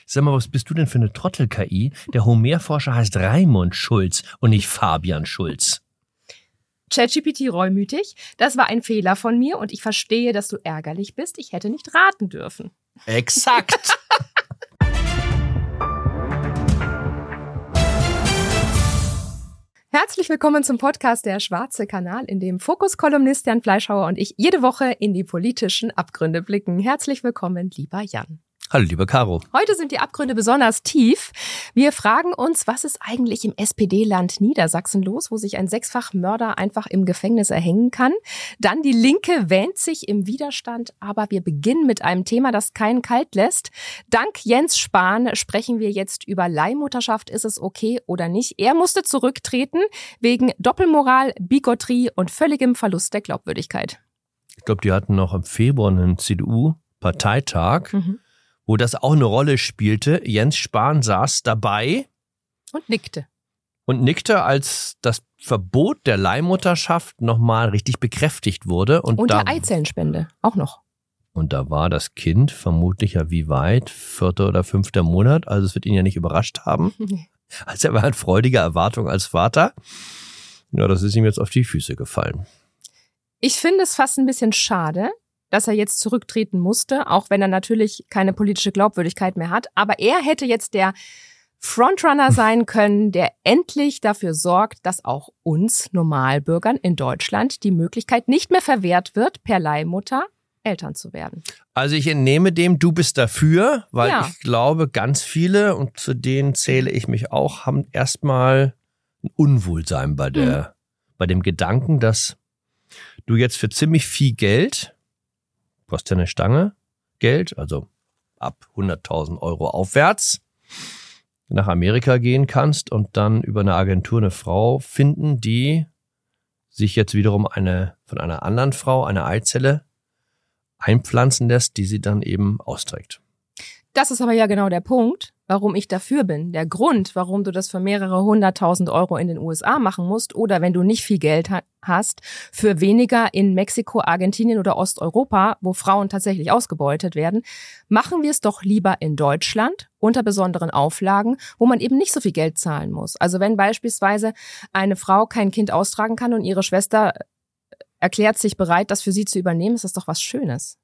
Sag mal, was bist du denn für eine Trottel-KI? Der Homer-Forscher heißt Raimund Schulz und nicht Fabian Schulz. ChatGPT reumütig, das war ein Fehler von mir und ich verstehe, dass du ärgerlich bist. Ich hätte nicht raten dürfen. Exakt. Herzlich willkommen zum Podcast Der Schwarze Kanal, in dem Fokus-Kolumnist Jan Fleischhauer und ich jede Woche in die politischen Abgründe blicken. Herzlich willkommen, lieber Jan. Hallo, liebe Caro. Heute sind die Abgründe besonders tief. Wir fragen uns, was ist eigentlich im SPD-Land Niedersachsen los, wo sich ein Sechsfachmörder einfach im Gefängnis erhängen kann. Dann die Linke wähnt sich im Widerstand, aber wir beginnen mit einem Thema, das keinen kalt lässt. Dank Jens Spahn sprechen wir jetzt über Leihmutterschaft. Ist es okay oder nicht? Er musste zurücktreten wegen Doppelmoral, Bigotterie und völligem Verlust der Glaubwürdigkeit. Ich glaube, die hatten noch im Februar einen CDU-Parteitag, wo das auch eine Rolle spielte. Jens Spahn saß dabei und nickte. Als das Verbot der Leihmutterschaft nochmal richtig bekräftigt wurde. Und der Eizellenspende auch noch. Und da war das Kind vermutlich ja wie weit? 4. oder 5. Monat. Also es wird ihn ja nicht überrascht haben. Also er war in freudiger Erwartung als Vater. Ja, das ist ihm jetzt auf die Füße gefallen. Ich finde es fast ein bisschen schade, dass er jetzt zurücktreten musste, auch wenn er natürlich keine politische Glaubwürdigkeit mehr hat. Aber er hätte jetzt der Frontrunner sein können, der endlich dafür sorgt, dass auch uns Normalbürgern in Deutschland die Möglichkeit nicht mehr verwehrt wird, per Leihmutter Eltern zu werden. Also ich entnehme dem, du bist dafür, weil ich glaube, ganz viele, und zu denen zähle ich mich auch, haben erstmal ein Unwohlsein bei dem Gedanken, dass du jetzt für ziemlich viel Geld, kostet ja eine Stange Geld, also ab 100.000 Euro aufwärts, nach Amerika gehen kannst und dann über eine Agentur eine Frau finden, die sich jetzt wiederum von einer anderen Frau eine Eizelle einpflanzen lässt, die sie dann eben austrägt. Das ist aber ja genau der Punkt, warum ich dafür bin. Der Grund, warum du das für mehrere 100.000 Euro in den USA machen musst oder wenn du nicht viel Geld hast, für weniger in Mexiko, Argentinien oder Osteuropa, wo Frauen tatsächlich ausgebeutet werden, machen wir es doch lieber in Deutschland unter besonderen Auflagen, wo man eben nicht so viel Geld zahlen muss. Also wenn beispielsweise eine Frau kein Kind austragen kann und ihre Schwester erklärt sich bereit, das für sie zu übernehmen, ist das doch was Schönes.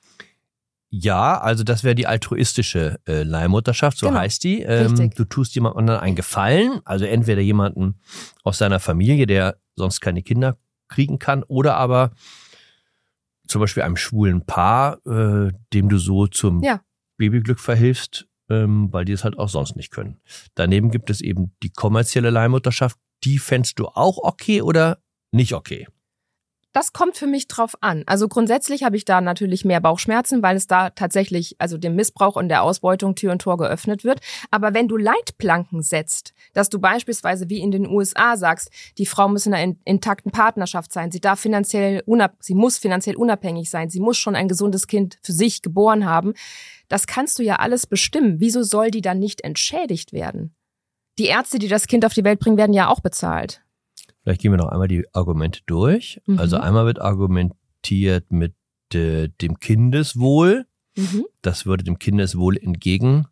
Ja, also das wäre die altruistische Leihmutterschaft, so heißt die. Du tust jemandem anderen einen Gefallen, also entweder jemanden aus seiner Familie, der sonst keine Kinder kriegen kann, oder aber zum Beispiel einem schwulen Paar, dem du so zum Babyglück verhilfst, weil die es halt auch sonst nicht können. Daneben gibt es eben die kommerzielle Leihmutterschaft. Die fändest du auch okay oder nicht okay? Das kommt für mich drauf an. Also grundsätzlich habe ich da natürlich mehr Bauchschmerzen, weil es da tatsächlich, also dem Missbrauch und der Ausbeutung Tür und Tor geöffnet wird. Aber wenn du Leitplanken setzt, dass du beispielsweise wie in den USA sagst, die Frau muss in einer intakten Partnerschaft sein, sie muss finanziell unabhängig sein, sie muss schon ein gesundes Kind für sich geboren haben, das kannst du ja alles bestimmen. Wieso soll die dann nicht entschädigt werden? Die Ärzte, die das Kind auf die Welt bringen, werden ja auch bezahlt. Vielleicht gehen wir noch einmal die Argumente durch. Also einmal wird argumentiert mit dem Kindeswohl. Das würde dem Kindeswohl entgegenstehen.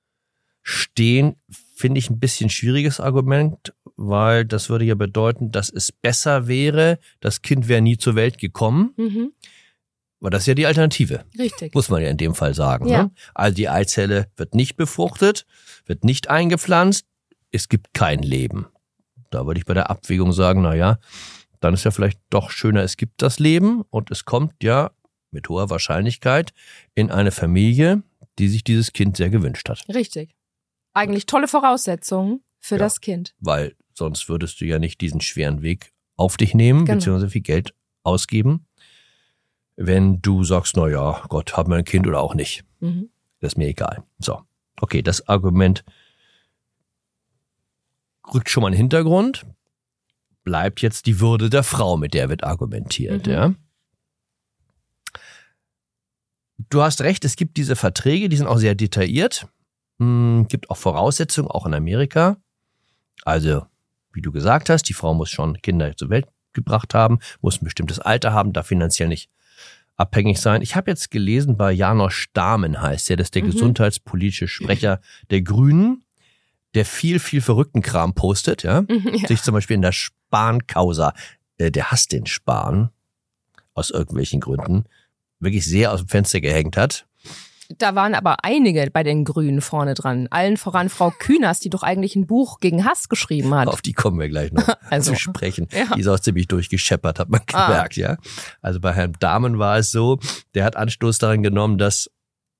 Finde ich ein bisschen schwieriges Argument, weil das würde ja bedeuten, dass es besser wäre, das Kind wäre nie zur Welt gekommen. Weil das ist ja die Alternative. Richtig. Muss man ja in dem Fall sagen. Ja. Ne? Also die Eizelle wird nicht befruchtet, wird nicht eingepflanzt, es gibt kein Leben. Da würde ich bei der Abwägung sagen, dann ist ja vielleicht doch schöner, es gibt das Leben und es kommt ja mit hoher Wahrscheinlichkeit in eine Familie, die sich dieses Kind sehr gewünscht hat. Richtig. Eigentlich tolle Voraussetzungen für das Kind. Weil sonst würdest du ja nicht diesen schweren Weg auf dich nehmen, beziehungsweise viel Geld ausgeben, wenn du sagst, Gott, haben wir ein Kind oder auch nicht. Das ist mir egal. So, okay, das Argument rückt schon mal in den Hintergrund, bleibt jetzt die Würde der Frau, mit der wird argumentiert. Ja. Du hast recht, es gibt diese Verträge, die sind auch sehr detailliert, gibt auch Voraussetzungen, auch in Amerika. Also, wie du gesagt hast, die Frau muss schon Kinder zur Welt gebracht haben, muss ein bestimmtes Alter haben, darf finanziell nicht abhängig sein. Ich habe jetzt gelesen, bei Janosch Dahmen heißt der, das ist der gesundheitspolitische Sprecher der Grünen, der viel verrückten Kram postet, ja. Sich zum Beispiel in der Spahn-Causa, der hasst den Spahn aus irgendwelchen Gründen, wirklich sehr aus dem Fenster gehängt hat. Da waren aber einige bei den Grünen vorne dran. Allen voran Frau Künast, die doch eigentlich ein Buch gegen Hass geschrieben hat. Auf die kommen wir gleich noch zu sprechen. Ja. Die ist auch ziemlich durchgescheppert, hat man gemerkt, ja. Also bei Herrn Dahmen war es so, der hat Anstoß daran genommen, dass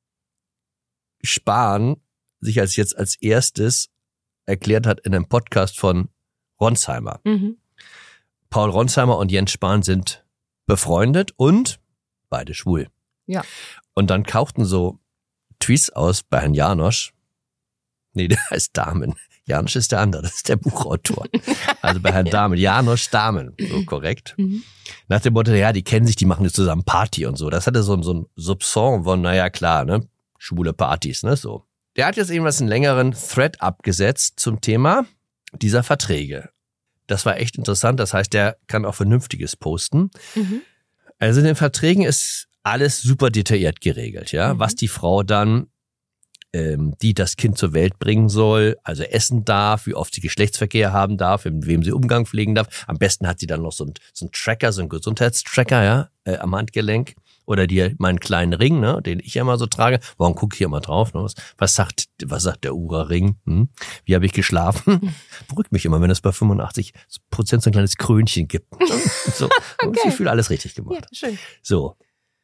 Spahn sich als erstes erklärt hat in einem Podcast von Ronsheimer. Paul Ronsheimer und Jens Spahn sind befreundet und beide schwul. Ja. Und dann kauften so Tweets aus bei Herrn Janosch. Nee, der heißt Dahmen. Janosch ist der andere, das ist der Buchautor. Also bei Herrn Dahmen, Janosch Dahmen, so korrekt. Nach dem Motto, ja, die kennen sich, die machen jetzt zusammen Party und so. Das hatte so ein Subsong von, naja, klar, ne, schwule Partys, ne, so. Der hat jetzt irgendwas einen längeren Thread abgesetzt zum Thema dieser Verträge. Das war echt interessant, das heißt, der kann auch Vernünftiges posten. Also in den Verträgen ist alles super detailliert geregelt, ja, was die Frau dann, die das Kind zur Welt bringen soll, also essen darf, wie oft sie Geschlechtsverkehr haben darf, mit wem sie Umgang pflegen darf. Am besten hat sie dann noch so einen Tracker, so einen Gesundheitstracker, ja, am Handgelenk oder meinen kleinen Ring, ne, den ich ja immer so trage. Warum gucke ich hier immer drauf? Ne? Was sagt der Ura-Ring? Wie habe ich geschlafen? Beruhigt mich immer, wenn es bei 85% so ein kleines Krönchen gibt. So, okay. Ich fühle alles richtig gemacht. Ja, schön. So.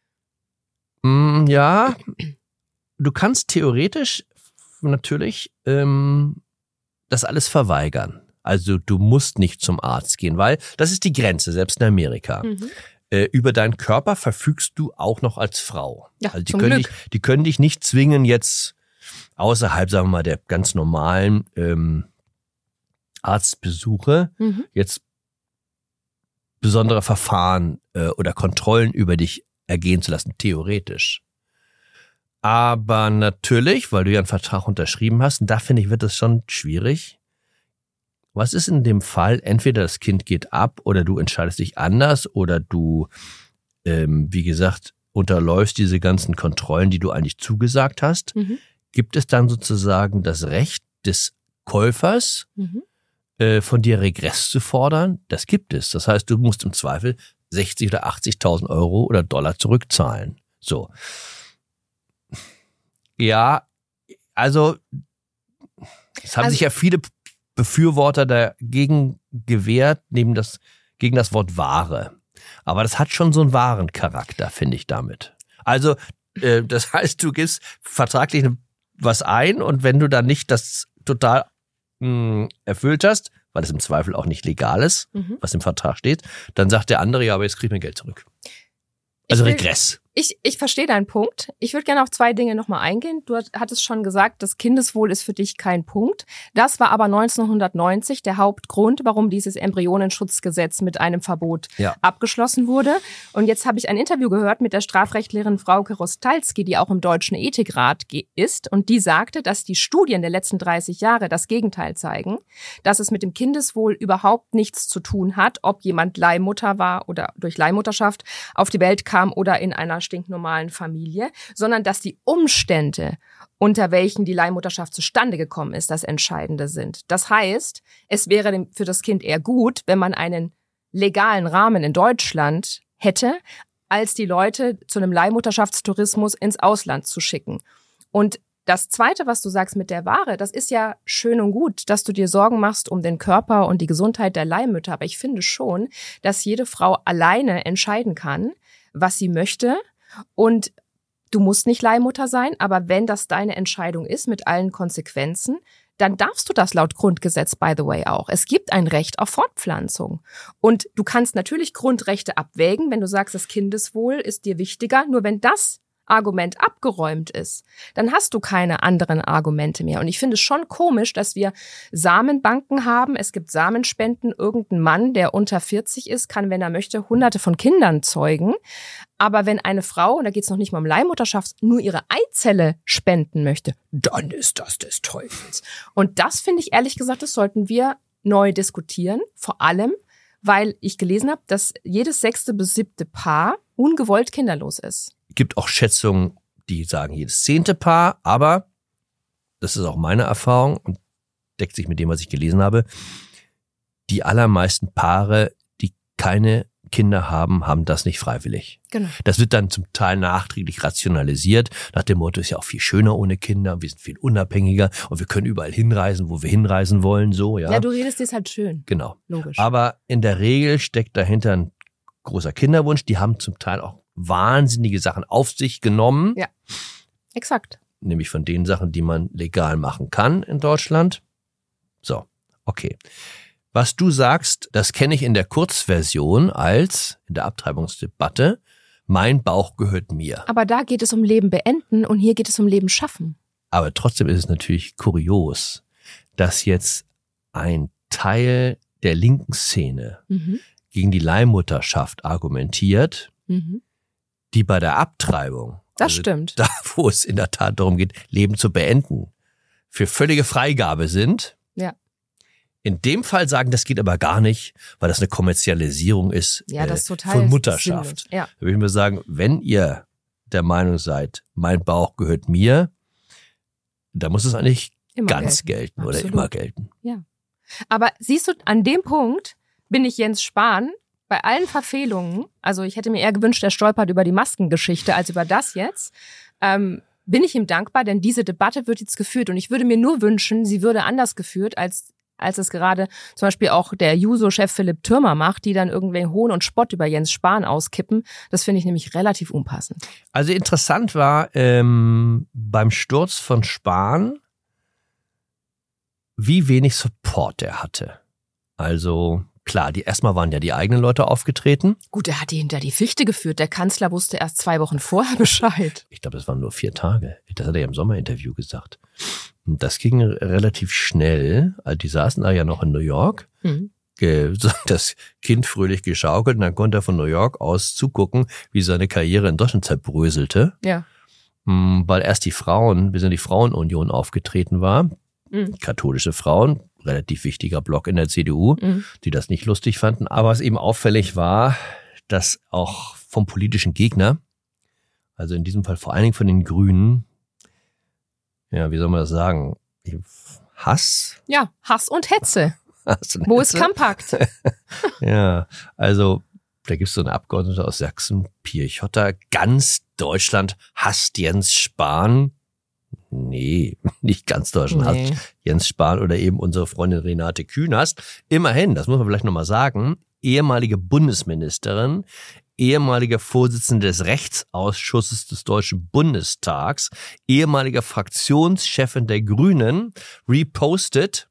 Ja, du kannst theoretisch natürlich das alles verweigern. Also du musst nicht zum Arzt gehen, weil das ist die Grenze, selbst in Amerika. Über deinen Körper verfügst du auch noch als Frau. Ja, also die können dich nicht zwingen, jetzt außerhalb, sagen wir mal, der ganz normalen Arztbesuche jetzt besondere Verfahren oder Kontrollen über dich ergehen zu lassen, theoretisch. Aber natürlich, weil du ja einen Vertrag unterschrieben hast, und da finde ich, wird es schon schwierig. Was ist in dem Fall? Entweder das Kind geht ab oder du entscheidest dich anders oder du, wie gesagt, unterläufst diese ganzen Kontrollen, die du eigentlich zugesagt hast. Gibt es dann sozusagen das Recht des Käufers, von dir Regress zu fordern? Das gibt es. Das heißt, du musst im Zweifel 60 oder 80.000 Euro oder Dollar zurückzahlen. So. Ja, also es haben sich ja viele Befürworter dagegen gewehrt, gegen das Wort Ware. Aber das hat schon so einen wahren Charakter, finde ich damit. Also das heißt, du gibst vertraglich was ein und wenn du dann nicht das total erfüllt hast, weil es im Zweifel auch nicht legal ist, was im Vertrag steht, dann sagt der andere, ja, aber jetzt krieg ich mein Geld zurück. Also Regress. Ich verstehe deinen Punkt. Ich würde gerne auf zwei Dinge nochmal eingehen. Du hattest schon gesagt, das Kindeswohl ist für dich kein Punkt. Das war aber 1990 der Hauptgrund, warum dieses Embryonenschutzgesetz mit einem Verbot abgeschlossen wurde. Und jetzt habe ich ein Interview gehört mit der Strafrechtlerin Frauke Rostalski, die auch im Deutschen Ethikrat ist. Und die sagte, dass die Studien der letzten 30 Jahre das Gegenteil zeigen, dass es mit dem Kindeswohl überhaupt nichts zu tun hat, ob jemand Leihmutter war oder durch Leihmutterschaft auf die Welt kam oder in einer stinknormalen Familie, sondern dass die Umstände, unter welchen die Leihmutterschaft zustande gekommen ist, das Entscheidende sind. Das heißt, es wäre für das Kind eher gut, wenn man einen legalen Rahmen in Deutschland hätte, als die Leute zu einem Leihmutterschaftstourismus ins Ausland zu schicken. Und das Zweite, was du sagst mit der Ware, das ist ja schön und gut, dass du dir Sorgen machst um den Körper und die Gesundheit der Leihmütter. Aber ich finde schon, dass jede Frau alleine entscheiden kann, was sie möchte. Und du musst nicht Leihmutter sein, aber wenn das deine Entscheidung ist mit allen Konsequenzen, dann darfst du das laut Grundgesetz, by the way, auch. Es gibt ein Recht auf Fortpflanzung. Und du kannst natürlich Grundrechte abwägen, wenn du sagst, das Kindeswohl ist dir wichtiger. Nur wenn das Argument abgeräumt ist, dann hast du keine anderen Argumente mehr. Und ich finde es schon komisch, dass wir Samenbanken haben. Es gibt Samenspenden. Irgendein Mann, der unter 40 ist, kann, wenn er möchte, Hunderte von Kindern zeugen. Aber wenn eine Frau, und da geht es noch nicht mal um Leihmutterschaft, nur ihre Eizelle spenden möchte, dann ist das des Teufels. Und das finde ich ehrlich gesagt, das sollten wir neu diskutieren. Vor allem, weil ich gelesen habe, dass jedes 6. bis 7. Paar ungewollt kinderlos ist. Gibt auch Schätzungen, die sagen jedes 10. Paar, aber das ist auch meine Erfahrung und deckt sich mit dem, was ich gelesen habe. Die allermeisten Paare, die keine Kinder haben das nicht freiwillig. Genau. Das wird dann zum Teil nachträglich rationalisiert, nach dem Motto, ist ja auch viel schöner ohne Kinder, wir sind viel unabhängiger und wir können überall hinreisen, wo wir hinreisen wollen, so, ja. Ja, du redest jetzt halt schön. Genau. Logisch. Aber in der Regel steckt dahinter ein großer Kinderwunsch. Die haben zum Teil auch wahnsinnige Sachen auf sich genommen. Ja, exakt. Nämlich von den Sachen, die man legal machen kann in Deutschland. So, okay. Was du sagst, das kenne ich in der Kurzversion als, in der Abtreibungsdebatte, mein Bauch gehört mir. Aber da geht es um Leben beenden und hier geht es um Leben schaffen. Aber trotzdem ist es natürlich kurios, dass jetzt ein Teil der linken Szene gegen die Leihmutterschaft argumentiert, die bei der Abtreibung, das stimmt, da wo es in der Tat darum geht, Leben zu beenden, für völlige Freigabe sind. Ja. In dem Fall sagen, das geht aber gar nicht, weil das eine Kommerzialisierung ist, das ist total von Mutterschaft. Ja. Da würde ich mir sagen, wenn ihr der Meinung seid, mein Bauch gehört mir, da muss es eigentlich immer ganz gelten oder immer gelten. Ja. Aber siehst du, an dem Punkt bin ich Jens Spahn bei allen Verfehlungen, also ich hätte mir eher gewünscht, er stolpert über die Maskengeschichte als über das jetzt, bin ich ihm dankbar, denn diese Debatte wird jetzt geführt und ich würde mir nur wünschen, sie würde anders geführt, als es gerade zum Beispiel auch der Juso-Chef Philipp Thürmer macht, die dann irgendwelchen Hohn und Spott über Jens Spahn auskippen. Das finde ich nämlich relativ unpassend. Also interessant war beim Sturz von Spahn, wie wenig Support er hatte. Also klar, erstmal waren ja die eigenen Leute aufgetreten. Gut, er hat die hinter die Fichte geführt. Der Kanzler wusste erst 2 Wochen vorher Bescheid. Ich glaube, das waren nur 4 Tage. Das hat er ja im Sommerinterview gesagt. Und das ging relativ schnell. Also die saßen da ja noch in New York. Das Kind fröhlich geschaukelt und dann konnte er von New York aus zugucken, wie seine Karriere in Deutschland zerbröselte. Ja. Weil erst die Frauen, bis in die Frauenunion aufgetreten war. Katholische Frauen, relativ wichtiger Block in der CDU, die das nicht lustig fanden. Aber was eben auffällig war, dass auch vom politischen Gegner, also in diesem Fall vor allen Dingen von den Grünen, ja, wie soll man das sagen? Hass? Ja, Hass und Hetze. Wo ist Kampakt? Ja, also da gibt es so eine Abgeordnete aus Sachsen, Pirchotter, ganz Deutschland hasst Jens Spahn. Nee, nicht ganz Deutschland hasst Jens Spahn oder eben unsere Freundin Renate Künast. Immerhin, das muss man vielleicht nochmal sagen, ehemalige Bundesministerin, ehemaliger Vorsitzender des Rechtsausschusses des Deutschen Bundestags, ehemaliger Fraktionschefin der Grünen, repostet: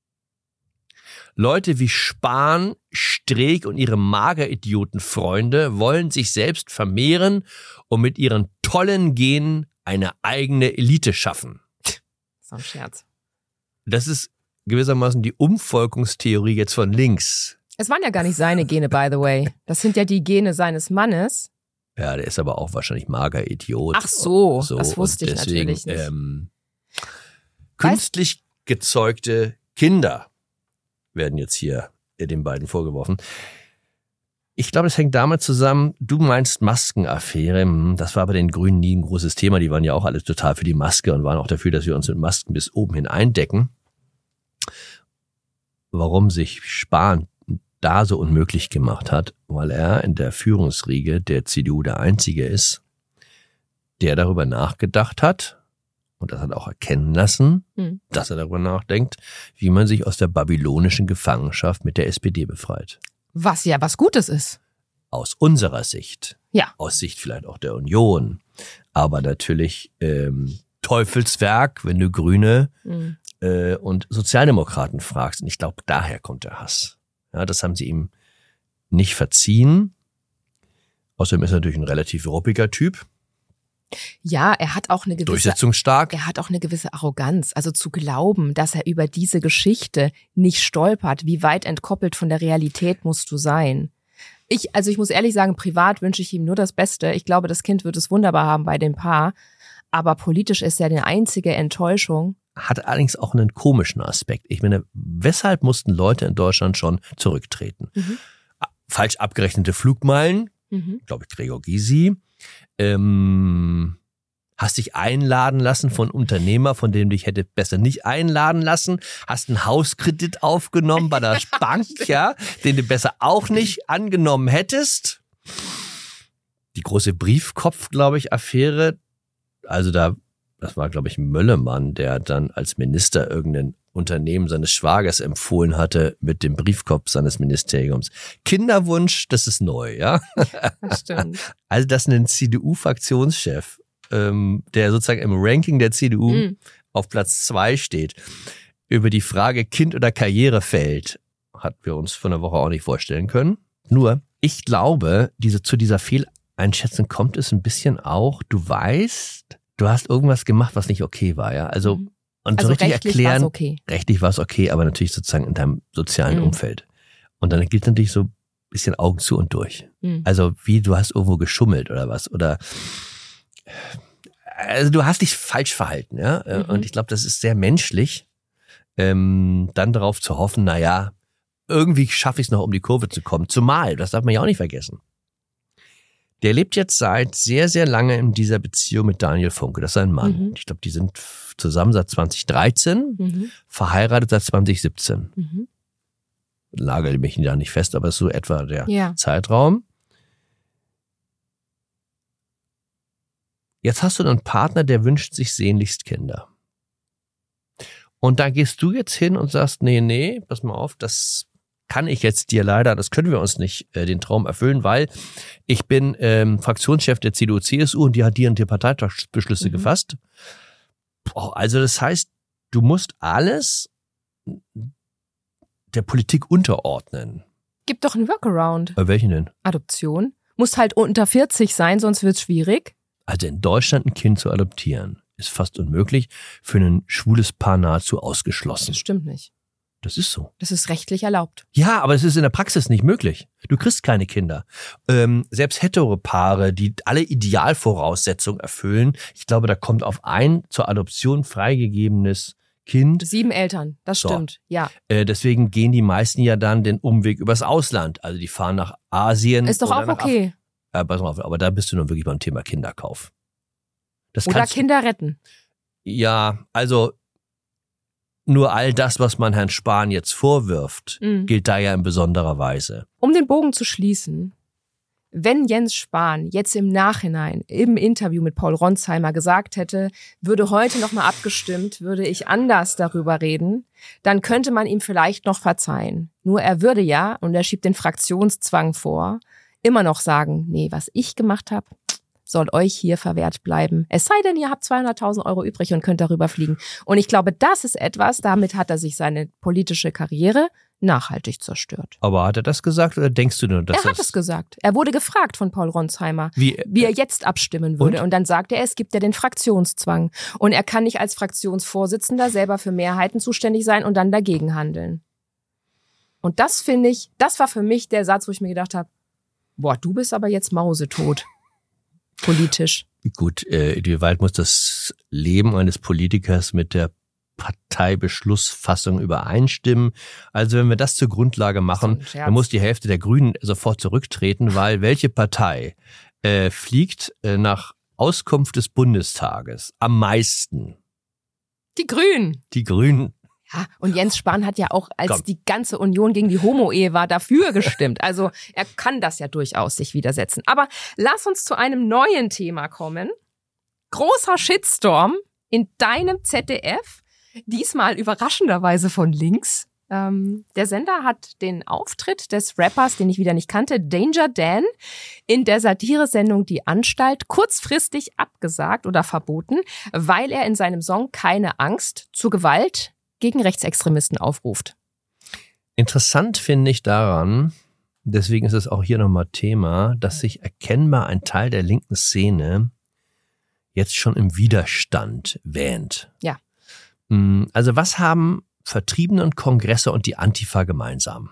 Leute wie Spahn, Streeck und ihre Mageridioten-Freunde wollen sich selbst vermehren und mit ihren tollen Genen eine eigene Elite schaffen. So ein Scherz. Das ist gewissermaßen die Umvolkungstheorie jetzt von links. Es waren ja gar nicht seine Gene, by the way. Das sind ja die Gene seines Mannes. Ja, der ist aber auch wahrscheinlich Mageridiot. Ach so, das wusste ich deswegen, natürlich nicht. Künstlich gezeugte Kinder werden jetzt hier den beiden vorgeworfen. Ich glaube, es hängt damit zusammen, du meinst Maskenaffäre, das war bei den Grünen nie ein großes Thema, die waren ja auch alle total für die Maske und waren auch dafür, dass wir uns mit Masken bis oben hin eindecken. Warum sich Spahn da so unmöglich gemacht hat, weil er in der Führungsriege der CDU der Einzige ist, der darüber nachgedacht hat und das hat auch erkennen lassen, dass er darüber nachdenkt, wie man sich aus der babylonischen Gefangenschaft mit der SPD befreit. Was ja was Gutes ist. Aus unserer Sicht. Ja. Aus Sicht vielleicht auch der Union. Aber natürlich Teufelswerk, wenn du Grüne und Sozialdemokraten fragst. Und ich glaube, daher kommt der Hass. Ja, das haben sie ihm nicht verziehen. Außerdem ist er natürlich ein relativ ruppiger Typ. Ja, er hat auch eine gewisse durchsetzungsstark. Er hat auch eine gewisse Arroganz. Also zu glauben, dass er über diese Geschichte nicht stolpert, wie weit entkoppelt von der Realität musst du sein. Ich muss ehrlich sagen, privat wünsche ich ihm nur das Beste. Ich glaube, das Kind wird es wunderbar haben bei dem Paar. Aber politisch ist er die einzige Enttäuschung. Hat allerdings auch einen komischen Aspekt. Ich meine, weshalb mussten Leute in Deutschland schon zurücktreten? falsch abgerechnete Flugmeilen, glaube ich, Gregor Gysi. Hast dich einladen lassen von Unternehmer, von dem dich hätte besser nicht einladen lassen. Hast einen Hauskredit aufgenommen bei der Bank, ja, den du besser auch nicht angenommen hättest. Die große Briefkopf, glaube ich, Affäre. Also das war, glaube ich, Möllemann, der dann als Minister irgendein Unternehmen seines Schwagers empfohlen hatte mit dem Briefkopf seines Ministeriums. Kinderwunsch, das ist neu, ja? Das stimmt. Also das ist ein CDU-Fraktionschef, der sozusagen im Ranking der CDU auf Platz 2 steht, über die Frage Kind oder Karriere fällt, hatten wir uns vor einer Woche auch nicht vorstellen können. Nur, ich glaube, zu dieser Fehleinschätzung kommt es ein bisschen auch, du weißt, du hast irgendwas gemacht, was nicht okay war, ja? Also und so richtig rechtlich erklären, war's okay. Rechtlich war es okay, aber natürlich sozusagen in deinem sozialen Umfeld. Und dann gilt natürlich so ein bisschen Augen zu und durch. Also wie, du hast irgendwo geschummelt oder was. Oder also du hast dich falsch verhalten, ja. Und ich glaube, das ist sehr menschlich, dann darauf zu hoffen, naja, irgendwie schaffe ich es noch, um die Kurve zu kommen. Zumal, das darf man ja auch nicht vergessen. Der lebt jetzt seit sehr, sehr lange in dieser Beziehung mit Daniel Funke. Das ist sein Mann. Ich glaube, die sind zusammen seit 2013, verheiratet seit 2017. Lagere mich da nicht fest, aber ist so etwa der Zeitraum. Jetzt hast du einen Partner, der wünscht sich sehnlichst Kinder. Und da gehst du jetzt hin und sagst, nee, pass mal auf, das kann ich jetzt dir leider, das können wir uns nicht den Traum erfüllen, weil ich bin Fraktionschef der CDU-CSU und die hat die und die Parteitagsbeschlüsse gefasst. Also das heißt, du musst alles der Politik unterordnen. Gib doch einen Workaround. Bei welchen denn? Adoption. Muss halt unter 40 sein, sonst wird's schwierig. Also in Deutschland ein Kind zu adoptieren, ist fast unmöglich, für ein schwules Paar nahezu ausgeschlossen. Das stimmt nicht. Das ist so. Das ist rechtlich erlaubt. Ja, aber es ist in der Praxis nicht möglich. Du kriegst keine Kinder. Selbst hetero Paare, die alle Idealvoraussetzungen erfüllen, ich glaube, da kommt auf ein zur Adoption freigegebenes Kind. 7 Eltern, das stimmt, ja. Deswegen gehen die meisten ja dann den Umweg übers Ausland. Also die fahren nach Asien. Ist doch auch okay. Pass mal auf, aber da bist du nun wirklich beim Thema Kinderkauf. Oder Kinder retten. Ja, also nur all das, was man Herrn Spahn jetzt vorwirft, gilt da ja in besonderer Weise. Um den Bogen zu schließen, wenn Jens Spahn jetzt im Nachhinein im Interview mit Paul Ronsheimer gesagt hätte, würde heute nochmal abgestimmt, würde ich anders darüber reden, dann könnte man ihm vielleicht noch verzeihen. Nur er würde ja, und er schiebt den Fraktionszwang vor, immer noch sagen, nee, was ich gemacht habe, soll euch hier verwehrt bleiben. Es sei denn, ihr habt 200.000 Euro übrig und könnt darüber fliegen. Und ich glaube, das ist etwas, damit hat er sich seine politische Karriere nachhaltig zerstört. Aber hat er das gesagt oder denkst du nur, dass er hat es gesagt. Er wurde gefragt von Paul Ronsheimer, wie er jetzt abstimmen würde. Und dann sagte er, es gibt ja den Fraktionszwang. Und er kann nicht als Fraktionsvorsitzender selber für Mehrheiten zuständig sein und dann dagegen handeln. Und das finde ich, das war für mich der Satz, wo ich mir gedacht habe, boah, du bist aber jetzt mausetot. Politisch. Gut, wie weit muss das Leben eines Politikers mit der Parteibeschlussfassung übereinstimmen? Also wenn wir das zur Grundlage machen, dann muss die Hälfte der Grünen sofort zurücktreten, weil welche Partei fliegt nach Auskunft des Bundestages am meisten? Die Grünen. Die Grünen. Ja, und Jens Spahn hat ja auch, als die ganze Union gegen die Homo-Ehe war, dafür gestimmt. Also er kann das ja durchaus sich widersetzen. Aber lass uns zu einem neuen Thema kommen. Großer Shitstorm in deinem ZDF, diesmal überraschenderweise von links. Der Sender hat den Auftritt des Rappers, den ich wieder nicht kannte, Danger Dan, in der Satiresendung Die Anstalt kurzfristig abgesagt oder verboten, weil er in seinem Song Keine Angst zur Gewalt gegen Rechtsextremisten aufruft. Interessant finde ich daran, deswegen ist es auch hier nochmal Thema, dass sich erkennbar ein Teil der linken Szene jetzt schon im Widerstand wähnt. Ja. Also was haben Vertriebene und Kongresse und die Antifa gemeinsam?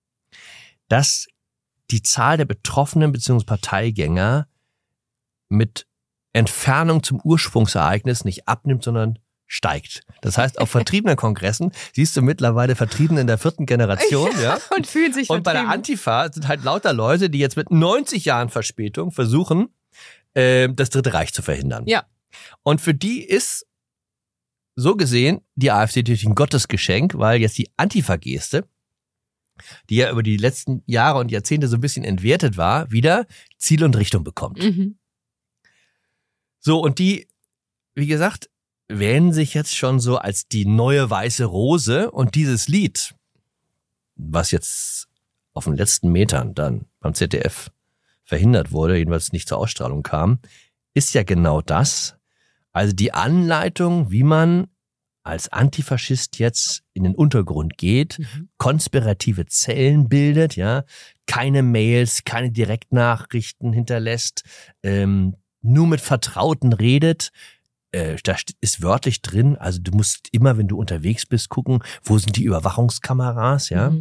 Dass die Zahl der Betroffenen bzw. Parteigänger mit Entfernung zum Ursprungsereignis nicht abnimmt, sondern steigt. Das heißt, auf vertriebenen Kongressen siehst du mittlerweile Vertriebene in der 4. Generation. Ja, und fühlen sich Und bei der Antifa sind halt lauter Leute, die jetzt mit 90 Jahren Verspätung versuchen, das Dritte Reich zu verhindern. Ja. Und für die ist so gesehen die AfD natürlich ein Gottesgeschenk, weil jetzt die Antifa-Geste, die ja über die letzten Jahre und Jahrzehnte so ein bisschen entwertet war, wieder Ziel und Richtung bekommt. Mhm. So, und die, wie gesagt, wählen sich jetzt schon so als die neue weiße Rose, und dieses Lied, was jetzt auf den letzten Metern dann beim ZDF verhindert wurde, jedenfalls nicht zur Ausstrahlung kam, ist ja genau das. Also die Anleitung, wie man als Antifaschist jetzt in den Untergrund geht, konspirative Zellen bildet, ja, keine Mails, keine Direktnachrichten hinterlässt, nur mit Vertrauten redet. Da ist wörtlich drin, also du musst immer, wenn du unterwegs bist, gucken, wo sind die Überwachungskameras, ja.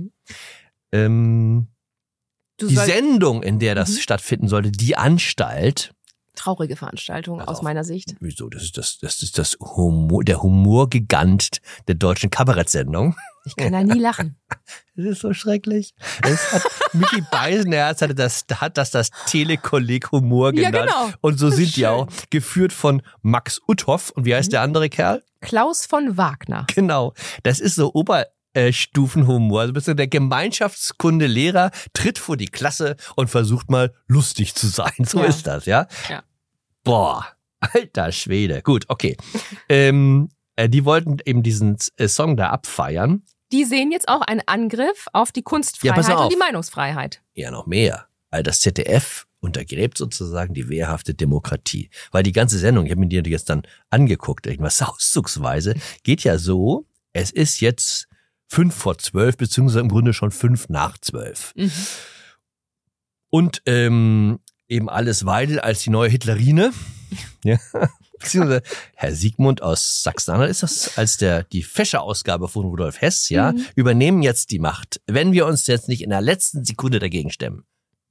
Die Sendung, in der das stattfinden sollte, die Anstalt. Traurige Veranstaltung aus meiner Sicht. Wieso? Das ist der Humorgigant der deutschen Kabarettsendung. Ich kann da nie lachen. Das ist so schrecklich. Es hat Micky Beisenherz hat das Telekolleg Humor genannt. Ja, genau. Und so sind die auch. Geführt von Max Uthoff. Und wie heißt der andere Kerl? Klaus von Wagner. Genau. Das ist so Oberstufenhumor. Also bist du der Gemeinschaftskunde-Lehrer, tritt vor die Klasse und versucht mal lustig zu sein. So ist das, ja? Ja. Boah, alter Schwede. Gut, okay. Die wollten eben diesen Song da abfeiern. Die sehen jetzt auch einen Angriff auf die Kunstfreiheit und die Meinungsfreiheit. Ja, noch mehr. Also das ZDF untergräbt sozusagen die wehrhafte Demokratie. Weil die ganze Sendung, ich habe mir die jetzt dann angeguckt, irgendwas auszugsweise, geht ja so, es ist jetzt 11:55, beziehungsweise im Grunde schon 11:55. Mhm. Und eben alles Weidel als die neue Hitlerine. Ja. Beziehungsweise Herr Siegmund aus Sachsen-Anhalt ist das als die Fescher-Ausgabe von Rudolf Hess, ja, übernehmen jetzt die Macht, wenn wir uns jetzt nicht in der letzten Sekunde dagegen stemmen.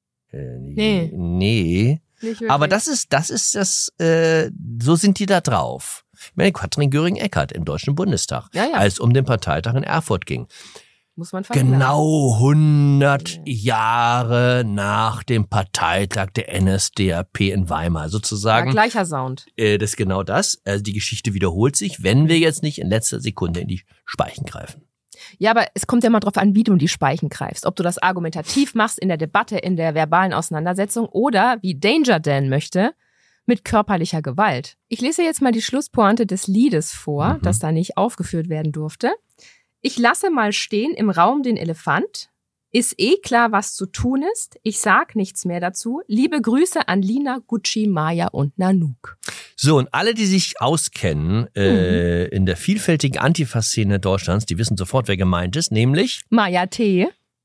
Nee. Aber das ist das, so sind die da drauf. Ich meine, Katrin Göring-Eckardt im Deutschen Bundestag, als es um den Parteitag in Erfurt ging. Muss man verhindern. Genau 100 Jahre nach dem Parteitag der NSDAP in Weimar sozusagen. Ja, gleicher Sound. Das ist genau das. Also die Geschichte wiederholt sich, wenn wir jetzt nicht in letzter Sekunde in die Speichen greifen. Ja, aber es kommt ja mal drauf an, wie du in die Speichen greifst. Ob du das argumentativ machst in der Debatte, in der verbalen Auseinandersetzung oder, wie Danger Dan möchte, mit körperlicher Gewalt. Ich lese jetzt mal die Schlusspointe des Liedes vor, das da nicht aufgeführt werden durfte. Ich lasse mal stehen im Raum den Elefant. Ist klar, was zu tun ist. Ich sag nichts mehr dazu. Liebe Grüße an Lina, Gucci, Maya und Nanook. So, und alle, die sich auskennen in der vielfältigen Antifa-Szene Deutschlands, die wissen sofort, wer gemeint ist, nämlich Maya T.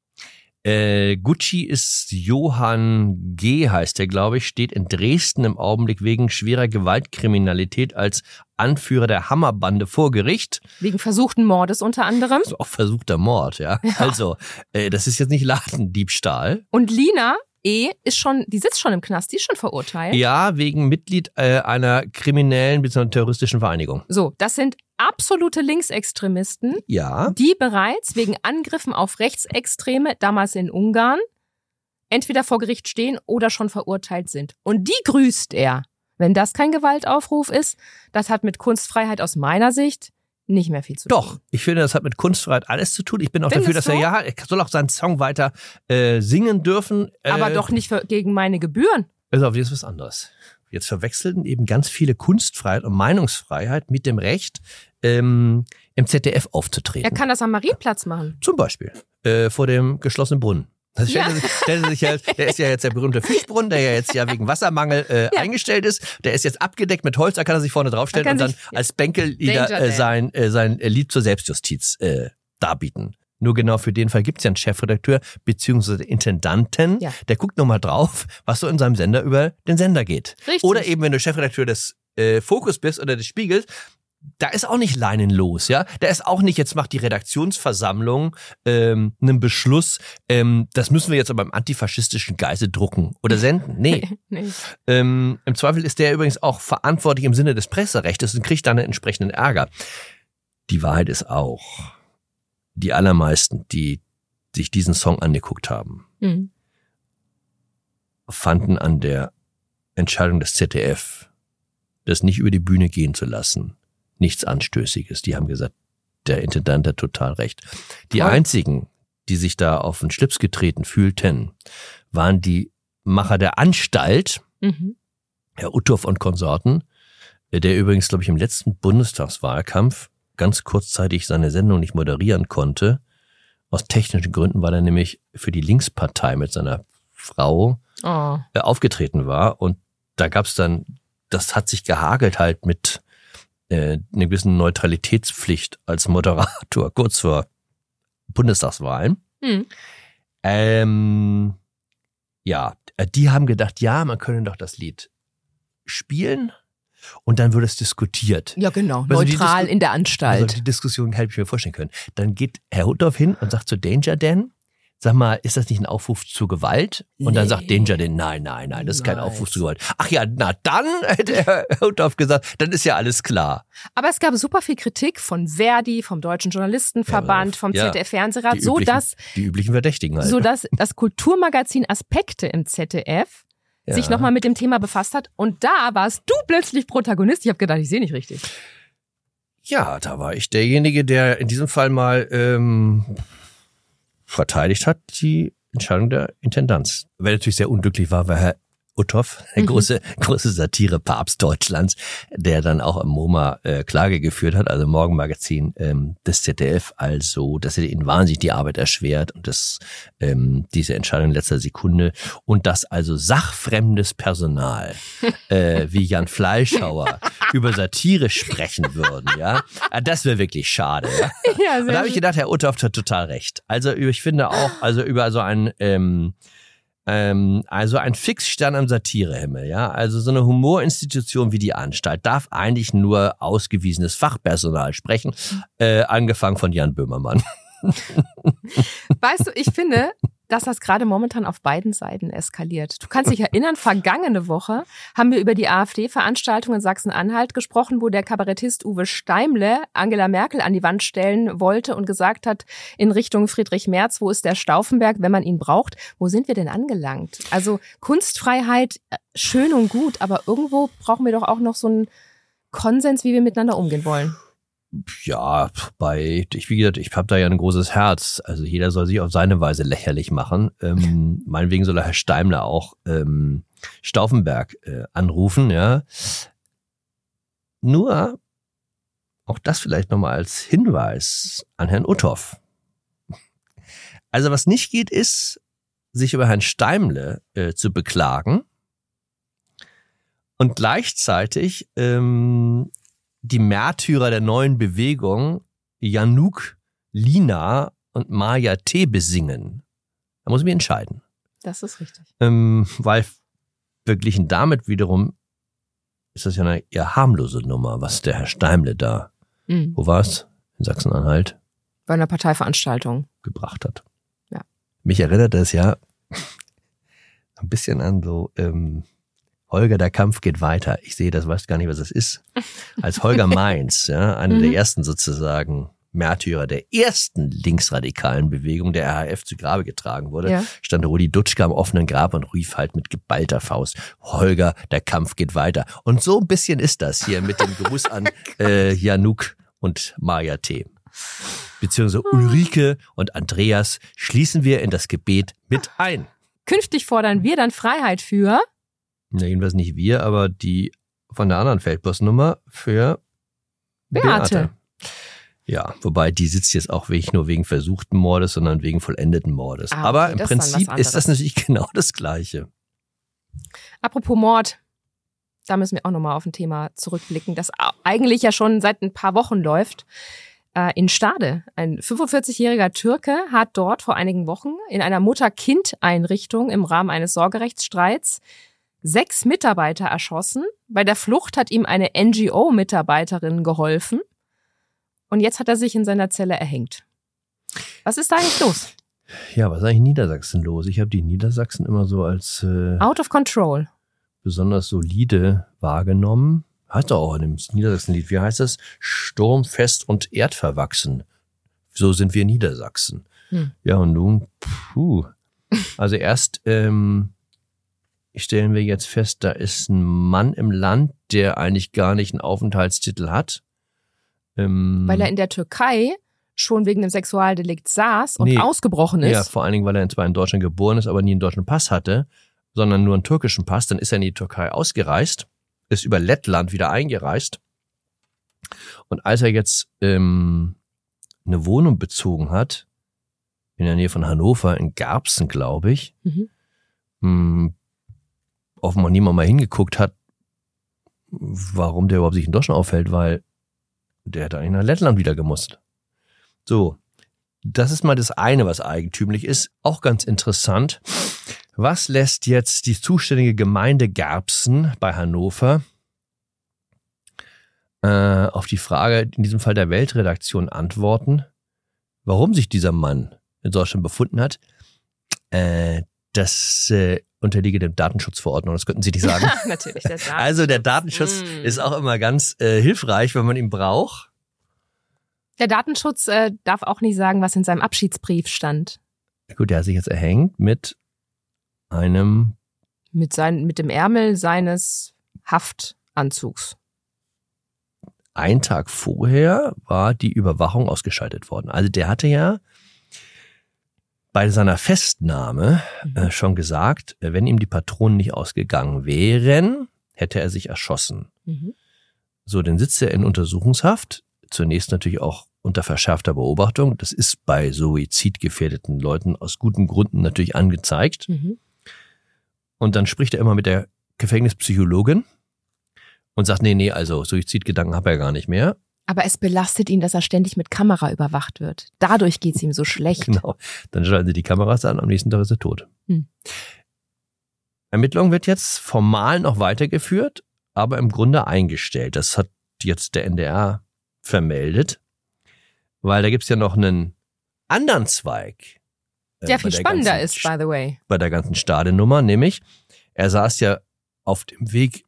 Gucci ist Johann G., heißt der, glaube ich, steht in Dresden im Augenblick wegen schwerer Gewaltkriminalität als Anführer der Hammerbande vor Gericht. Wegen versuchten Mordes unter anderem. Also auch versuchter Mord, ja. Also, das ist jetzt nicht Ladendiebstahl. Und Lina die sitzt schon im Knast, die ist schon verurteilt. Ja, wegen Mitglied einer kriminellen bzw. terroristischen Vereinigung. So, das sind absolute Linksextremisten, die bereits wegen Angriffen auf Rechtsextreme, damals in Ungarn, entweder vor Gericht stehen oder schon verurteilt sind. Und die grüßt er. Wenn das kein Gewaltaufruf ist, das hat mit Kunstfreiheit aus meiner Sicht nicht mehr viel zu tun. Doch, ich finde, das hat mit Kunstfreiheit alles zu tun. Ich bin auch dafür, dass er soll auch seinen Song weiter singen dürfen. Aber doch nicht gegen meine Gebühren. Also auf jetzt was anderes. Jetzt verwechseln eben ganz viele Kunstfreiheit und Meinungsfreiheit mit dem Recht, im ZDF aufzutreten. Er kann das am Marienplatz machen. Zum Beispiel vor dem geschlossenen Brunnen. Das stellt sich der ist ja jetzt der berühmte Fischbrunnen, der ja jetzt wegen Wassermangel eingestellt ist. Der ist jetzt abgedeckt mit Holz, da kann er sich vorne draufstellen und dann als Bänkellieder sein Lied zur Selbstjustiz darbieten. Nur genau für den Fall gibt es ja einen Chefredakteur bzw. Intendanten, der guckt nochmal drauf, was so in seinem Sender über den Sender geht. Richtig. Oder eben, wenn du Chefredakteur des Fokus bist oder des Spiegels, da ist auch nicht leinenlos, ja. Da ist auch nicht, jetzt macht die Redaktionsversammlung einen Beschluss, das müssen wir jetzt aber im antifaschistischen Geiste drucken oder senden. Nee. Nee. Im Zweifel ist der übrigens auch verantwortlich im Sinne des Presserechts und kriegt dann einen entsprechenden Ärger. Die Wahrheit ist auch, die allermeisten, die sich diesen Song angeguckt haben, fanden an der Entscheidung des ZDF, das nicht über die Bühne gehen zu lassen, nichts Anstößiges. Die haben gesagt, der Intendant hat total recht. Die einzigen, die sich da auf den Schlips getreten fühlten, waren die Macher der Anstalt, Herr Uthoff und Konsorten, der übrigens, glaube ich, im letzten Bundestagswahlkampf ganz kurzzeitig seine Sendung nicht moderieren konnte. Aus technischen Gründen, weil er nämlich für die Linkspartei mit seiner Frau aufgetreten war. Und da gab's dann, das hat sich gehagelt halt mit einer gewissen Neutralitätspflicht als Moderator kurz vor Bundestagswahlen. Ja, die haben gedacht, ja, man könne doch das Lied spielen und dann wird es diskutiert. Ja, genau, neutral in der Anstalt. Also die Diskussion hätte ich mir vorstellen können. Dann geht Herr Uthoff hin und sagt zu Danger Dan, sag mal, ist das nicht ein Aufruf zur Gewalt? Und dann sagt Danger Dan, nein, das ist kein Aufruf zur Gewalt. Ach ja, na dann, hätte Herr Uthoff gesagt, dann ist ja alles klar. Aber es gab super viel Kritik von Verdi, vom Deutschen Journalistenverband, vom ZDF-Fernsehrat, die üblichen Verdächtigen halt. So dass das Kulturmagazin Aspekte im ZDF sich nochmal mit dem Thema befasst hat. Und da warst du plötzlich Protagonist. Ich habe gedacht, ich sehe nicht richtig. Ja, da war ich derjenige, der in diesem Fall mal verteidigt hat, die Entscheidung der Intendanz. Wer natürlich sehr unglücklich war, war Herr Uthoff, der große Satire-Papst Deutschlands, der dann auch im MoMA Klage geführt hat, also Morgenmagazin des ZDF, also dass er ihnen wahnsinnig die Arbeit erschwert und das diese Entscheidung in letzter Sekunde und dass also sachfremdes Personal wie Jan Fleischhauer über Satire sprechen würden, ja, das wäre wirklich schade. Ja? Und da habe ich gedacht, Herr Uthoff hat total recht. Also ich finde auch, also über so ein Fixstern am Satirehimmel, ja. Also so eine Humorinstitution wie die Anstalt darf eigentlich nur ausgewiesenes Fachpersonal sprechen, angefangen von Jan Böhmermann. Weißt du, ich finde, dass das gerade momentan auf beiden Seiten eskaliert. Du kannst dich erinnern, vergangene Woche haben wir über die AfD-Veranstaltung in Sachsen-Anhalt gesprochen, wo der Kabarettist Uwe Steimle Angela Merkel an die Wand stellen wollte und gesagt hat, in Richtung Friedrich Merz, wo ist der Stauffenberg, wenn man ihn braucht? Wo sind wir denn angelangt? Also Kunstfreiheit, schön und gut, aber irgendwo brauchen wir doch auch noch so einen Konsens, wie wir miteinander umgehen wollen. Ja, wie gesagt, ich habe da ja ein großes Herz. Also jeder soll sich auf seine Weise lächerlich machen. Meinetwegen soll Herr Steimler auch Stauffenberg anrufen, ja. Nur, auch das vielleicht nochmal als Hinweis an Herrn Uthoff. Also was nicht geht, ist, sich über Herrn Steimle zu beklagen und gleichzeitig die Märtyrer der neuen Bewegung, Janouk, Lina und Maja T. besingen. Da muss ich mich entscheiden. Das ist richtig. Weil verglichen damit wiederum ist das ja eine eher harmlose Nummer, was der Herr Steimle da, wo war es? In Sachsen-Anhalt? Bei einer Parteiveranstaltung. Gebracht hat. Ja. Mich erinnert das ja ein bisschen an so Holger, der Kampf geht weiter. Ich sehe das, weiß gar nicht, was das ist. Als Holger Mainz, ja, einer der ersten sozusagen Märtyrer der ersten linksradikalen Bewegung der RAF zu Grabe getragen wurde, stand Rudi Dutschke am offenen Grab und rief halt mit geballter Faust, Holger, der Kampf geht weiter. Und so ein bisschen ist das hier mit dem Gruß an Janouk und Maja T. Beziehungsweise Ulrike und Andreas schließen wir in das Gebet mit ein. Künftig fordern wir dann Freiheit für... Ja, jedenfalls nicht wir, aber die von der anderen Feldpostnummer für Beate. Ja, wobei die sitzt jetzt auch nicht nur wegen versuchten Mordes, sondern wegen vollendeten Mordes. Okay, aber im Prinzip ist das natürlich genau das Gleiche. Apropos Mord, da müssen wir auch nochmal auf ein Thema zurückblicken, das eigentlich ja schon seit ein paar Wochen läuft. In Stade, ein 45-jähriger Türke hat dort vor einigen Wochen in einer Mutter-Kind-Einrichtung im Rahmen eines Sorgerechtsstreits 6 Mitarbeiter erschossen. Bei der Flucht hat ihm eine NGO-Mitarbeiterin geholfen. Und jetzt hat er sich in seiner Zelle erhängt. Was ist da eigentlich los? Ja, was ist eigentlich in Niedersachsen los? Ich habe die Niedersachsen immer so als out of control. Besonders solide wahrgenommen. Heißt doch auch in dem Niedersachsen-Lied, wie heißt das? Sturmfest und erdverwachsen. So sind wir Niedersachsen. Ja, und nun, Also erst stellen wir jetzt fest, da ist ein Mann im Land, der eigentlich gar nicht einen Aufenthaltstitel hat. Weil er in der Türkei schon wegen dem Sexualdelikt saß und ausgebrochen ist. Ja, vor allen Dingen, weil er zwar in Deutschland geboren ist, aber nie einen deutschen Pass hatte, sondern nur einen türkischen Pass. Dann ist er in die Türkei ausgereist, ist über Lettland wieder eingereist. Und als er jetzt eine Wohnung bezogen hat, in der Nähe von Hannover, in Garbsen, glaube ich, offenbar niemand mal hingeguckt hat, warum der überhaupt sich in Deutschland aufhält, weil der hat eigentlich nach Lettland wieder gemusst. So, das ist mal das eine, was eigentümlich ist. Auch ganz interessant. Was lässt jetzt die zuständige Gemeinde Garbsen bei Hannover auf die Frage, in diesem Fall der Weltredaktion, antworten, warum sich dieser Mann in Deutschland befunden hat? Das unterliege dem Datenschutzverordnung, das könnten Sie nicht sagen. Natürlich, der Datenschutz. Also der Datenschutz ist auch immer ganz hilfreich, wenn man ihn braucht. Der Datenschutz darf auch nicht sagen, was in seinem Abschiedsbrief stand. Gut, der hat sich jetzt erhängt mit einem... Mit dem Ärmel seines Haftanzugs. Ein Tag vorher war die Überwachung ausgeschaltet worden. Also der hatte ja bei seiner Festnahme schon gesagt, wenn ihm die Patronen nicht ausgegangen wären, hätte er sich erschossen. So, dann sitzt er in Untersuchungshaft. Zunächst natürlich auch unter verschärfter Beobachtung. Das ist bei suizidgefährdeten Leuten aus guten Gründen natürlich angezeigt. Und dann spricht er immer mit der Gefängnispsychologin und sagt, nee, also Suizidgedanken habe er gar nicht mehr. Aber es belastet ihn, dass er ständig mit Kamera überwacht wird. Dadurch geht es ihm so schlecht. Genau, dann schalten sie die Kameras an, am nächsten Tag ist er tot. Ermittlung wird jetzt formal noch weitergeführt, aber im Grunde eingestellt. Das hat jetzt der NDR vermeldet, weil da gibt's ja noch einen anderen Zweig. Der viel spannender ist, by the way. Bei der ganzen Stadenummer, nämlich er saß ja auf dem Weg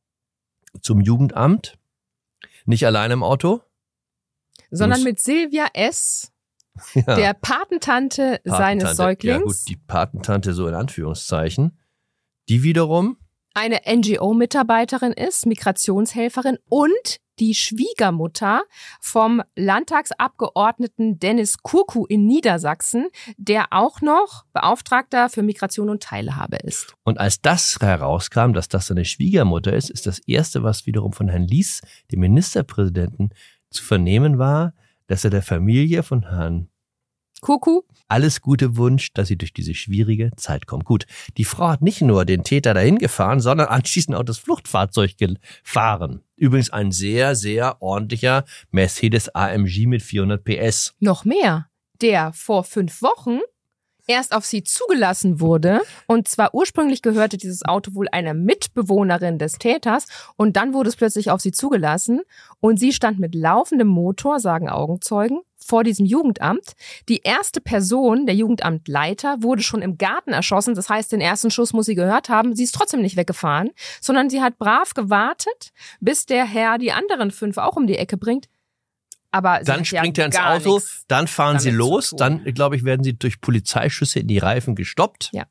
zum Jugendamt, nicht allein im Auto. Sondern mit Silvia S., der Patentante seines Säuglings. Ja gut, die Patentante so in Anführungszeichen. Die wiederum eine NGO-Mitarbeiterin ist, Migrationshelferin und die Schwiegermutter vom Landtagsabgeordneten Dennis Kurku in Niedersachsen, der auch noch Beauftragter für Migration und Teilhabe ist. Und als das herauskam, dass das seine Schwiegermutter ist das Erste, was wiederum von Herrn Lies, dem Ministerpräsidenten, zu vernehmen war, dass er der Familie von Herrn Kurku alles Gute wünscht, dass sie durch diese schwierige Zeit kommt. Gut, die Frau hat nicht nur den Täter dahin gefahren, sondern anschließend auch das Fluchtfahrzeug gefahren. Übrigens ein sehr, sehr ordentlicher Mercedes AMG mit 400 PS. Noch mehr, der vor 5 Wochen erst auf sie zugelassen wurde. Und zwar ursprünglich gehörte dieses Auto wohl einer Mitbewohnerin des Täters. Und dann wurde es plötzlich auf sie zugelassen. Und sie stand mit laufendem Motor, sagen Augenzeugen, vor diesem Jugendamt. Die erste Person, der Jugendamtleiter, wurde schon im Garten erschossen. Das heißt, den ersten Schuss muss sie gehört haben. Sie ist trotzdem nicht weggefahren, sondern sie hat brav gewartet, bis der Herr die anderen 5 auch um die Ecke bringt. Aber dann springt er ins Auto, dann fahren sie los, dann, glaube ich, werden sie durch Polizeischüsse in die Reifen gestoppt. Ja.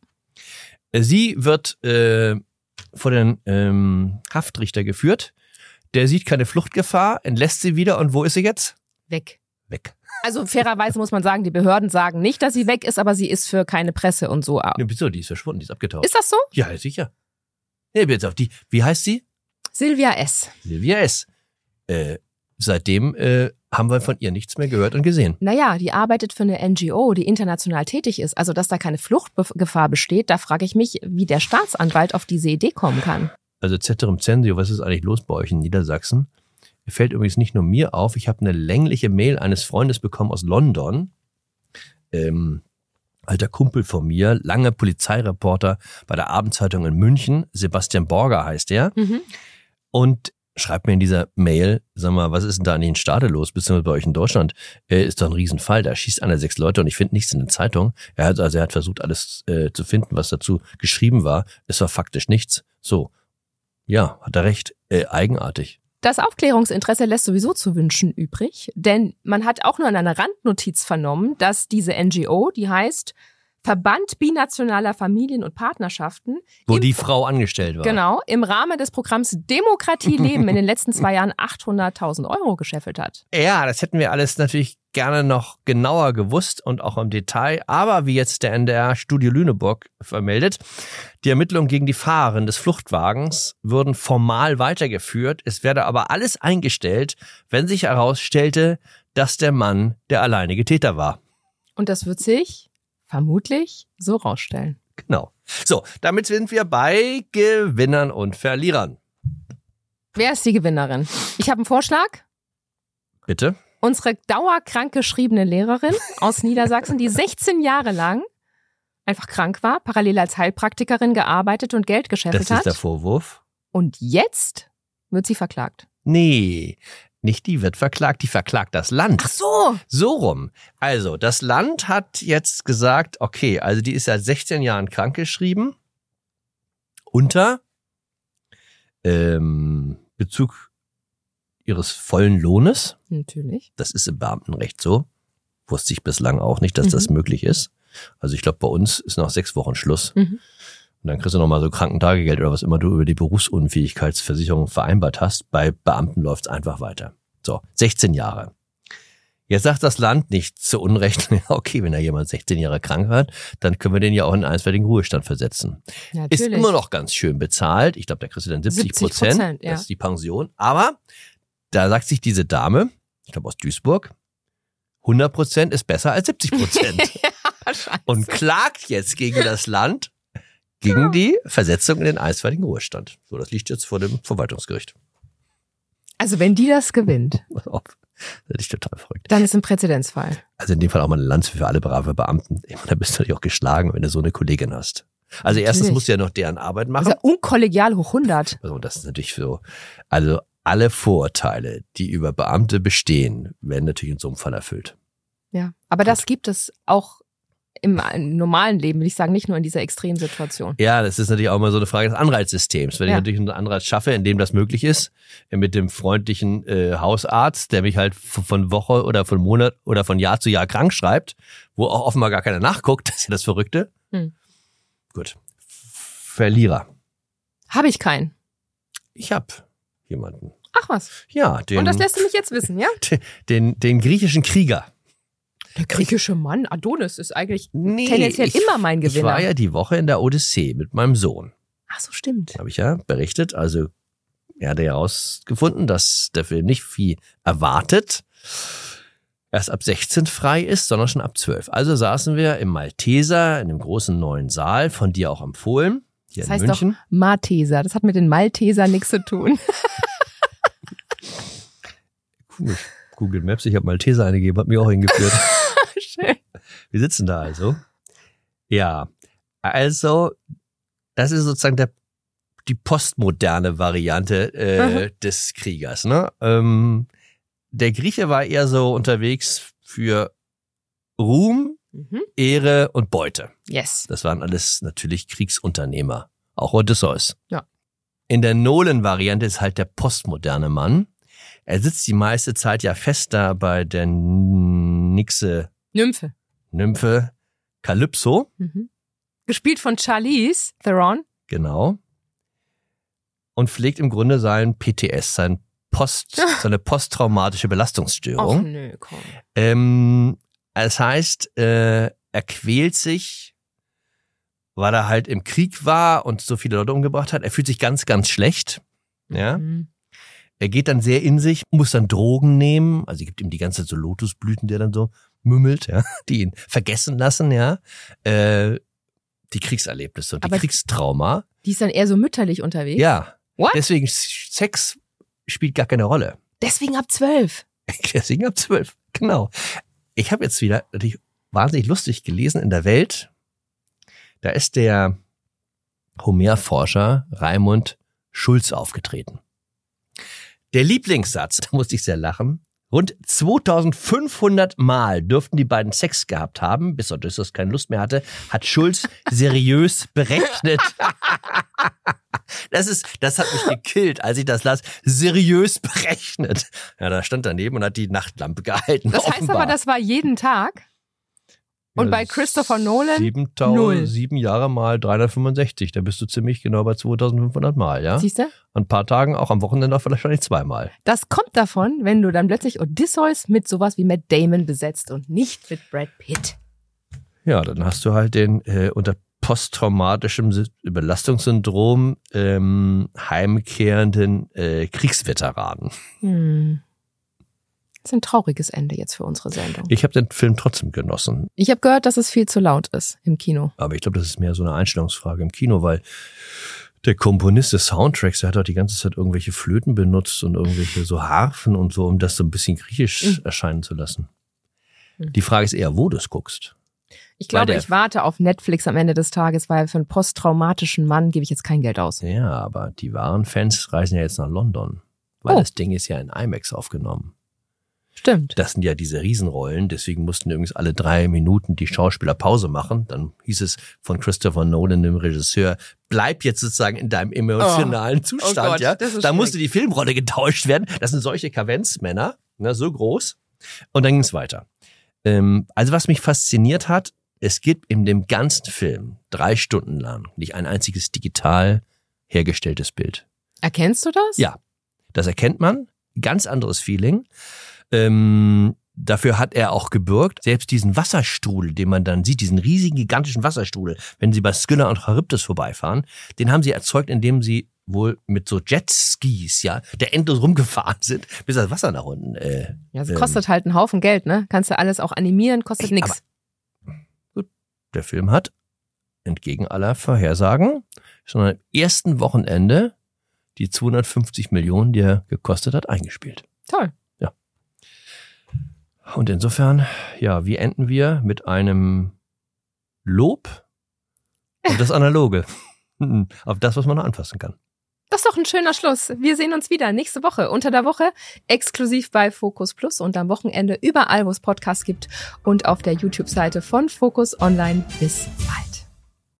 Sie wird vor den Haftrichter geführt. Der sieht keine Fluchtgefahr, entlässt sie wieder und wo ist sie jetzt? Weg. Also fairerweise muss man sagen, die Behörden sagen nicht, dass sie weg ist, aber sie ist für keine Presse und so. Ja, wieso? Die ist verschwunden, die ist abgetaucht. Ist das so? Ja, sicher. Ja, jetzt auf die. Wie heißt sie? Silvia S. Silvia S. Seitdem haben wir von ihr nichts mehr gehört und gesehen. Naja, die arbeitet für eine NGO, die international tätig ist. Also, dass da keine Fluchtgefahr besteht, da frage ich mich, wie der Staatsanwalt auf diese Idee kommen kann. Also, Ceterum Censeo, was ist eigentlich los bei euch in Niedersachsen? Fällt übrigens nicht nur mir auf, ich habe eine längliche Mail eines Freundes bekommen aus London. alter Kumpel von mir, lange Polizeireporter bei der Abendzeitung in München, Sebastian Borger heißt er. Und schreibt mir in dieser Mail, sag mal, was ist denn da an den Stade los, beziehungsweise bei euch in Deutschland? Ist doch ein Riesenfall, da schießt einer 6 Leute und ich finde nichts in der Zeitung. Er hat versucht, alles zu finden, was dazu geschrieben war. Es war faktisch nichts. So, ja, hat er recht, eigenartig. Das Aufklärungsinteresse lässt sowieso zu wünschen übrig, denn man hat auch nur in einer Randnotiz vernommen, dass diese NGO, die heißt Verband binationaler Familien und Partnerschaften. Wo die Frau angestellt war. Genau, im Rahmen des Programms Demokratie leben in den letzten 2 Jahren 800.000 € gescheffelt hat. Ja, das hätten wir alles natürlich gerne noch genauer gewusst und auch im Detail. Aber wie jetzt der NDR Studio Lüneburg vermeldet, die Ermittlungen gegen die Fahrerin des Fluchtwagens würden formal weitergeführt. Es werde aber alles eingestellt, wenn sich herausstellte, dass der Mann der alleinige Täter war. Und das wird sich vermutlich so rausstellen. Genau. So, damit sind wir bei Gewinnern und Verlierern. Wer ist die Gewinnerin? Ich habe einen Vorschlag. Bitte? Unsere dauerkrank geschriebene Lehrerin aus Niedersachsen, die 16 Jahre lang einfach krank war, parallel als Heilpraktikerin gearbeitet und Geld gescheffelt hat. Das ist der Vorwurf. Und jetzt wird sie verklagt. Nee, nicht die wird verklagt, die verklagt das Land. Ach so. So rum. Also, das Land hat jetzt gesagt, okay, also die ist seit 16 Jahren krankgeschrieben unter Bezug ihres vollen Lohnes. Natürlich. Das ist im Beamtenrecht so. Wusste ich bislang auch nicht, dass das möglich ist. Also ich glaube, bei uns ist nach 6 Wochen Schluss. Und dann kriegst du nochmal so Krankentagegeld oder was immer du über die Berufsunfähigkeitsversicherung vereinbart hast. Bei Beamten läuft's einfach weiter. So, 16 Jahre. Jetzt sagt das Land nicht zu Unrecht, okay, wenn da jemand 16 Jahre krank wird, dann können wir den ja auch in einen einstweiligen Ruhestand versetzen. Natürlich. Ist immer noch ganz schön bezahlt. Ich glaube, da kriegst du dann 70%. Ja. Das ist die Pension. Aber da sagt sich diese Dame, ich glaube aus Duisburg, 100% ist besser als 70%. Ja, und klagt jetzt gegen das Land, gegen die Versetzung in den einstweiligen Ruhestand. So, das liegt jetzt vor dem Verwaltungsgericht. Also wenn die das gewinnt, Pass auf, das ist total verrückt. dann ist ein Präzedenzfall. Also in dem Fall auch mal eine Lanze für alle brave Beamten. Ich meine, da bist du natürlich auch geschlagen, wenn du so eine Kollegin hast. Also erstens musst du ja noch deren Arbeit machen. Also unkollegial hoch 100. Also das ist natürlich so. Also alle Vorurteile, die über Beamte bestehen, werden natürlich in so einem Fall erfüllt. Ja, aber das gibt es auch im normalen Leben, will ich sagen, nicht nur in dieser Extremsituation. Ja, das ist natürlich auch immer so eine Frage des Anreizsystems. Wenn ich Ja. natürlich einen Anreiz schaffe, in dem das möglich ist, mit dem freundlichen Hausarzt, der mich halt von Woche oder von Monat oder von Jahr zu Jahr krank schreibt, wo auch offenbar gar keiner nachguckt, das ist ja das Verrückte. Gut. Verlierer. Habe ich keinen. Ich hab jemanden. Ach was. Ja, Und das lässt du mich jetzt wissen, ja? den griechischen Krieger. Der griechische Mann, Adonis, ist eigentlich Nee, tendenziell immer mein Ich Gewinner. war ja die Woche in der Odyssee mit meinem Sohn. Ach so, stimmt. Habe ich ja berichtet. Also er hatte ja herausgefunden, dass der Film nicht viel erwartet, erst ab 16 frei ist, sondern schon ab 12. Also saßen wir im Malteser, in dem großen neuen Saal, von dir auch empfohlen, hier Das in heißt München. doch Malteser. Das hat mit den Malteser nichts zu tun. Cool. Google Maps, ich habe Malteser eingegeben, hat mich auch hingeführt. Schön. Wir sitzen da also. Ja, also das ist sozusagen die postmoderne Variante des Kriegers. Ne? Der Grieche war eher so unterwegs für Ruhm, Ehre und Beute. Yes. Das waren alles natürlich Kriegsunternehmer, auch Odysseus. Ja. In der Nolan-Variante ist halt der postmoderne Mann. Er sitzt die meiste Zeit ja fest da bei der Nymphe Calypso. Gespielt von Charlize Theron. Genau. Und pflegt im Grunde sein PTS, seine posttraumatische Belastungsstörung. Ach nö, komm. Das heißt, er quält sich, weil er halt im Krieg war und so viele Leute umgebracht hat. Er fühlt sich ganz, ganz schlecht. Ja. Er geht dann sehr in sich, muss dann Drogen nehmen. Also gibt ihm die ganze Zeit so Lotusblüten, der dann so mümmelt, ja, die ihn vergessen lassen, ja. Die Kriegserlebnisse und die Kriegstrauma. Die ist dann eher so mütterlich unterwegs. Ja. What? Deswegen Sex spielt gar keine Rolle. Deswegen ab 12. Deswegen ab 12. Genau. Ich habe jetzt wieder natürlich wahnsinnig lustig gelesen in der Welt. Da ist der Homer-Forscher Raimund Schulz aufgetreten. Der Lieblingssatz, da musste ich sehr lachen, rund 2500 Mal dürften die beiden Sex gehabt haben, bis Odysseus keine Lust mehr hatte, hat Schulz seriös berechnet. Das hat mich gekillt, als ich das las. Seriös berechnet. Ja, da stand daneben und hat die Nachtlampe gehalten. Das heißt aber, das war jeden Tag? Und ja, bei Christopher Nolan 7 Jahre mal 365. Da bist du ziemlich genau bei 2500 Mal, ja? Siehst du? An ein paar Tagen, auch am Wochenende auch wahrscheinlich 2 Mal. Das kommt davon, wenn du dann plötzlich Odysseus mit sowas wie Matt Damon besetzt und nicht mit Brad Pitt. Ja, dann hast du halt den unter posttraumatischem Belastungssyndrom heimkehrenden Kriegsveteranen. Das ist ein trauriges Ende jetzt für unsere Sendung. Ich habe den Film trotzdem genossen. Ich habe gehört, dass es viel zu laut ist im Kino. Aber ich glaube, das ist mehr so eine Einstellungsfrage im Kino, weil der Komponist des Soundtracks, der hat doch die ganze Zeit irgendwelche Flöten benutzt und irgendwelche so Harfen und so, um das so ein bisschen griechisch erscheinen zu lassen. Die Frage ist eher, wo du es guckst. Ich glaube, ich warte auf Netflix am Ende des Tages, weil für einen posttraumatischen Mann gebe ich jetzt kein Geld aus. Ja, aber die wahren Fans reisen ja jetzt nach London, weil das Ding ist ja in IMAX aufgenommen. Stimmt. Das sind ja diese Riesenrollen, deswegen mussten übrigens alle 3 Minuten die Schauspieler Pause machen. Dann hieß es von Christopher Nolan, dem Regisseur, bleib jetzt sozusagen in deinem emotionalen Zustand. Gott, ja. Da musste die Filmrolle getauscht werden. Das sind solche Kavenzmänner, ne, so groß. Und dann ging es weiter. Also was mich fasziniert hat, es gibt in dem ganzen Film 3 Stunden lang nicht ein einziges digital hergestelltes Bild. Erkennst du das? Ja, das erkennt man. Ganz anderes Feeling. Dafür hat er auch gebürgt, selbst diesen Wasserstrudel, den man dann sieht, diesen riesigen, gigantischen Wasserstrudel, wenn sie bei Scylla und Charybdis vorbeifahren, den haben sie erzeugt, indem sie wohl mit so Jetskis, ja, der endlos rumgefahren sind, bis das Wasser nach unten. Ja, es kostet halt einen Haufen Geld, ne? Kannst du alles auch animieren, kostet nichts. Gut, der Film hat, entgegen aller Vorhersagen, schon am ersten Wochenende die 250 Millionen, die er gekostet hat, eingespielt. Toll. Und insofern, ja, wie enden wir mit einem Lob und das Analoge auf das, was man noch anfassen kann. Das ist doch ein schöner Schluss. Wir sehen uns wieder nächste Woche, unter der Woche, exklusiv bei Focus Plus und am Wochenende überall, wo es Podcasts gibt und auf der YouTube-Seite von Focus Online. Bis bald.